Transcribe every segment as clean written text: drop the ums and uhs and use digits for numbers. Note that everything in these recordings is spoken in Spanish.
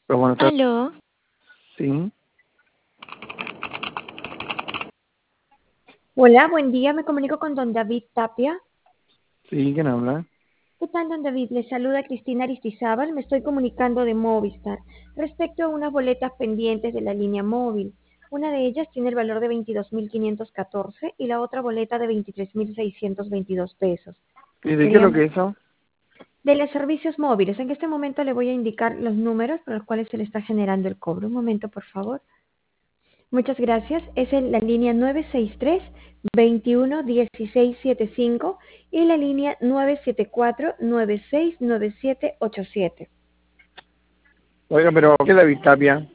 Pero bueno, está... Aló, Sí, hola, buen día. Me comunico con don David Tapia. sí, ¿quién habla? ¿Qué tal, don David? Le saluda Cristina Aristizábal. Me estoy comunicando de Movistar respecto a unas boletas pendientes de la línea móvil. Una de ellas tiene el valor de 22.514 y la otra boleta de 23.622 pesos. ¿Y de qué es lo Queríamos que es eso? de los servicios móviles. En este momento le voy a indicar los números por los cuales se le está generando el cobro. Un momento, por favor. Muchas gracias. Es la línea 963-211675 y la línea 974-969787. Oiga, pero ¿qué David Tapia?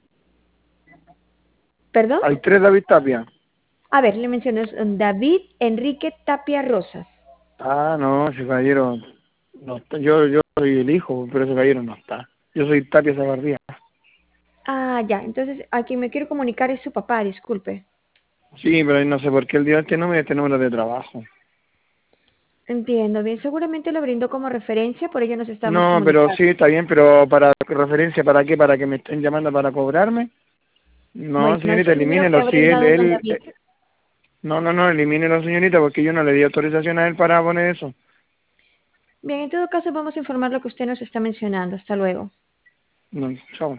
¿Perdón? Hay tres David Tapia. A ver, le menciono, es David Enrique Tapia Rosas. Ah, no, ese caballero no está. Yo soy el hijo, pero ese caballero no está. Yo soy Tapia Zabardía. Ah, ya, entonces a quien me quiero comunicar es su papá, disculpe. Sí, pero no sé por qué él dio este número de trabajo. Entiendo bien, seguramente lo brindó como referencia, por ello nos estamos No, pero comunicando. sí, está bien, pero para referencia, ¿para qué? ¿Para que me estén llamando para cobrarme? No, Bueno, señorita, ese número que elimínelo. ha Si él, brindado don él, David. no, no, no, elimínelo, señorita, porque yo no le di autorización a él para poner eso. Bien, en todo caso vamos a informar lo que usted nos está mencionando. Hasta luego. No, chao.